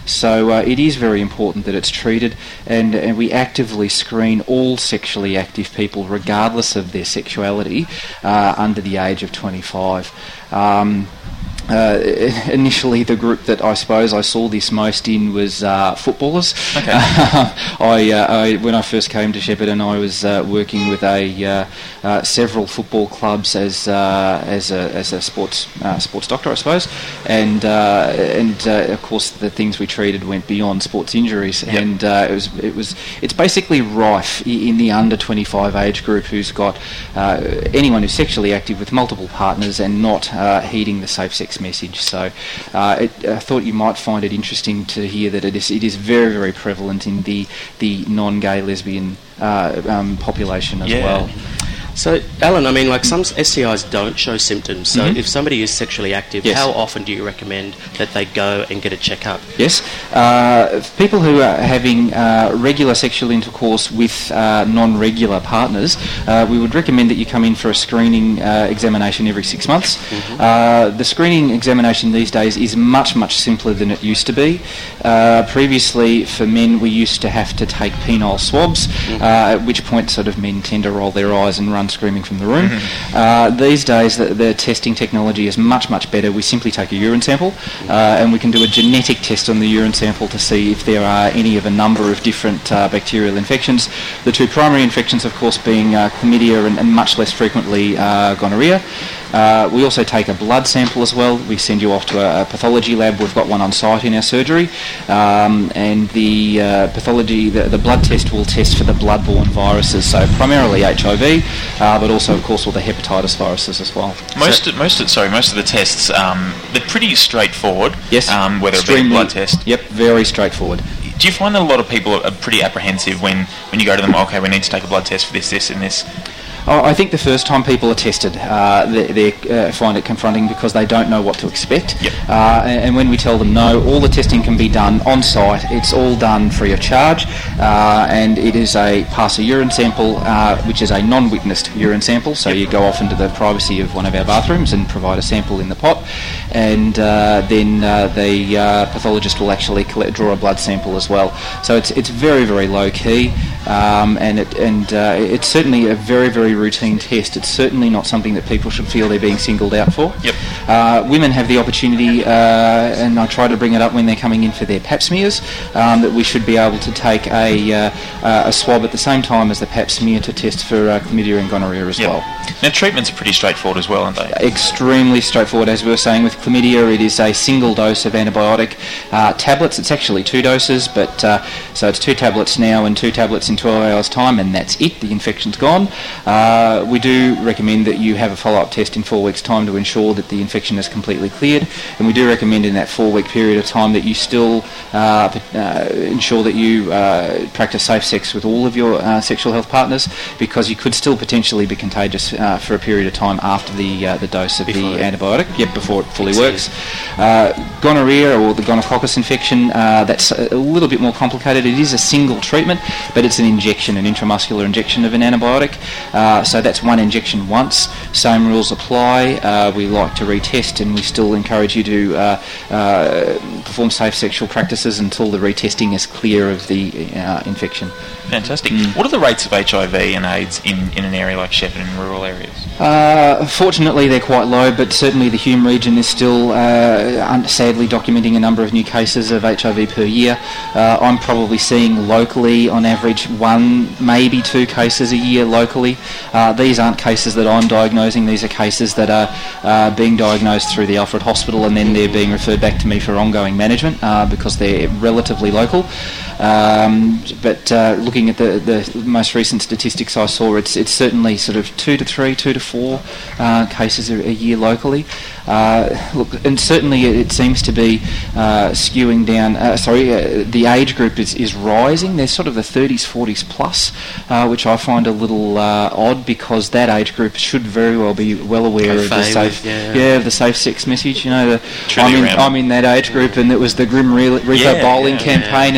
So uh, it is very important that it's treated, and, and we actively screen all sexually active people regardless of their sexuality uh, under the age of twenty-five. Um, Uh, initially, the group that I suppose I saw this most in was uh, footballers. Okay. Uh, I, uh, I, when I first came to Shepparton, I was uh, working with a uh, uh, several football clubs as uh, as a as a sports uh, sports doctor, I suppose, and uh, and uh, of course the things we treated went beyond sports injuries, yep. and uh, it was it was it's basically rife in the under twenty-five age group who's got uh, anyone who's sexually active with multiple partners and not uh, heeding the safe sex message. So uh, it, I thought you might find it interesting to hear that it is it is very, very prevalent in the the non-gay lesbian uh, um, population as yeah. well. So, Alan, I mean, like some S T Is don't show symptoms. So, Mm-hmm. if somebody is sexually active, Yes. how often do you recommend that they go and get a checkup? Yes, uh, people who are having uh, regular sexual intercourse with uh, non-regular partners, uh, we would recommend that you come in for a screening uh, examination every six months. Mm-hmm. Uh, the screening examination these days is much, much simpler than it used to be. Uh, previously, for men, we used to have to take penile swabs, mm-hmm. uh, at which point sort of men tend to roll their eyes and run screaming from the room. Mm-hmm. Uh, these days, the, the testing technology is much, much better. We simply take a urine sample uh, and we can do a genetic test on the urine sample to see if there are any of a number of different uh, bacterial infections. The two primary infections, of course, being uh, chlamydia and, and much less frequently uh, gonorrhea. Uh, we also take a blood sample as well. We send you off to a, a pathology lab. We've got one on site in our surgery, um, and the uh, pathology, the, the blood test will test for the blood-borne viruses, so primarily H I V, uh, but also, of course, all the hepatitis viruses as well. Most, so, of, most, of, sorry, most of the tests, um, they're pretty straightforward. Yes, um, whether it be a blood test. Yep, very straightforward. Do you find that a lot of people are pretty apprehensive when, when you go to them? Okay, we need to take a blood test for this, this, and this. Oh, I think the first time people are tested, uh, they, they uh, find it confronting because they don't know what to expect. Yep. Uh, and, and when we tell them no, all the testing can be done on site. It's all done free of charge, uh, and it is a pass a urine sample, uh, which is a non-witnessed urine sample. So you go off into the privacy of one of our bathrooms and provide a sample in the pot, and uh, then uh, the uh, pathologist will actually collect, draw a blood sample as well. So it's it's very, very low key, um, and it and uh, it's certainly a very, very routine test. It's certainly not something that people should feel they're being singled out for. Yep. Uh, women have the opportunity, uh, and I try to bring it up when they're coming in for their pap smears, um, that we should be able to take a, uh, uh, a swab at the same time as the pap smear to test for uh, chlamydia and gonorrhea as yep. well. Now, treatments are pretty straightforward as well, aren't they? Extremely straightforward. As we were saying, with chlamydia, it is a single dose of antibiotic uh, tablets. It's actually two doses, but uh, so it's two tablets now and two tablets in twelve hours' time, and that's it. The infection's gone. Uh, Uh, we do recommend that you have a follow-up test in four weeks' time to ensure that the infection is completely cleared, and we do recommend in that four-week period of time that you still uh, uh, ensure that you uh, practice safe sex with all of your uh, sexual health partners, because you could still potentially be contagious uh, for a period of time after the uh, the dose of before the antibiotic, yep, before it fully works. Uh, gonorrhea, or the gonococcus infection, uh, that's a little bit more complicated. It is a single treatment, but it's an injection, an intramuscular injection of an antibiotic. Uh, so that's one injection once. Same rules apply. Uh, we like to retest, and we still encourage you to uh, uh, perform safe sexual practices until the retesting is clear of the uh, infection. Fantastic. Mm. What are the rates of H I V and AIDS in, in an area like Shepparton in rural areas? Uh, fortunately, they're quite low, but certainly the Hume region is still uh, sadly documenting a number of new cases of H I V per year. Uh, I'm probably seeing locally, on average, one, maybe two cases a year locally. Uh, these aren't cases that I'm diagnosing. These are cases that are uh, being diagnosed through the Alfred Hospital, and then they're being referred back to me for ongoing management uh, because they're relatively local. Um, but uh, looking at the, the most recent statistics I saw, it's it's certainly sort of two to three, two to four uh, cases a, a year locally. Uh, look, and certainly it, it seems to be uh, skewing down. Uh, sorry, uh, the age group is, is rising. There's sort of the thirties, forties plus, uh, which I find a little uh, odd, because that age group should very well be well aware of the safe, yeah. yeah, of the safe sex message. You know, the, I'm in I'm in that age group, and it was the Grim Reaper yeah, bowling yeah, campaign, yeah. and the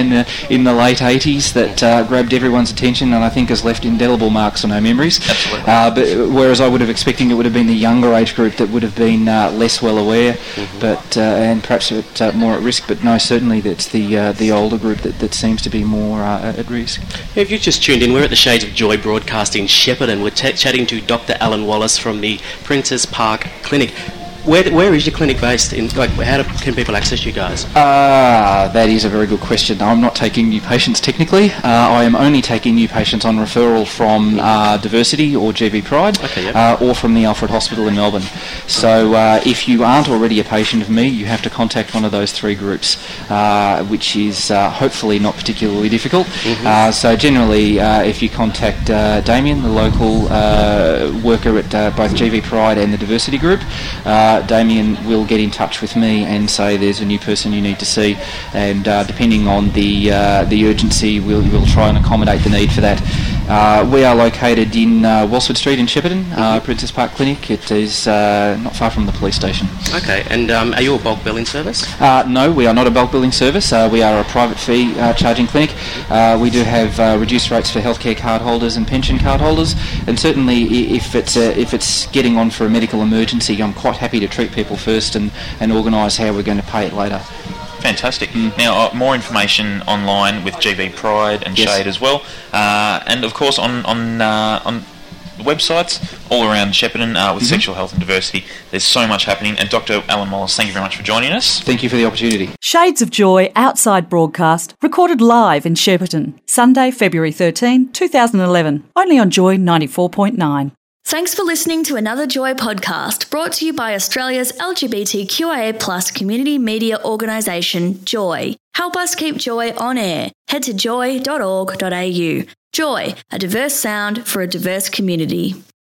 in the late eighties that uh, grabbed everyone's attention and I think has left indelible marks on our memories. Absolutely. Uh, but whereas I would have expecting it would have been the younger age group that would have been uh, less well aware, mm-hmm. but uh, and perhaps a bit uh, more at risk. But no, certainly that's the uh, the older group that, that seems to be more uh, at risk. If you've just tuned in, we're at the Shades of Joy broadcast in Shepparton. We're t- chatting to Doctor Alan Wallace from the Princes Park Clinic. Where where is your clinic based? In like, how do, can people access you guys? Ah, uh, that is a very good question. I'm not taking new patients technically. Uh, I am only taking new patients on referral from uh, Diversity or G B Pride, okay, yep. uh, or from the Alfred Hospital in Melbourne. So uh, if you aren't already a patient of me, you have to contact one of those three groups, uh, which is uh, hopefully not particularly difficult. Mm-hmm. Uh, so generally, uh, if you contact uh, Damien, the local uh, worker at uh, both G B Pride and the Diversity group, uh, Uh, Damien will get in touch with me and say there's a new person you need to see, and uh, depending on the uh, the urgency, we'll, we'll try and accommodate the need for that. Uh, we are located in uh, Wellsford Street in Shepparton, uh, mm-hmm. Princess Park Clinic. It is uh, not far from the police station. Okay, and um, are you a bulk billing service? Uh, no, we are not a bulk billing service. Uh, we are a private fee uh, charging clinic. Uh, we do have uh, reduced rates for healthcare card holders and pension card holders, and certainly if it's uh, if it's getting on for a medical emergency, I'm quite happy to treat people first and, and organise how we're going to pay it later. Fantastic. Mm. Now, uh, more information online with G B Pride and yes. Shade as well, uh, and of course on on uh, on the websites all around Shepparton uh, with mm-hmm. sexual health and diversity. There's so much happening. And Doctor Alan Wallace, thank you very much for joining us. Thank you for the opportunity. Shades of Joy outside broadcast recorded live in Shepparton, Sunday, February thirteenth, twenty eleven, only on Joy ninety-four point nine. Thanks for listening to another Joy podcast brought to you by Australia's L G B T Q I A plus community media organisation, Joy. Help us keep Joy on air. Head to joy dot org dot a u. Joy, a diverse sound for a diverse community.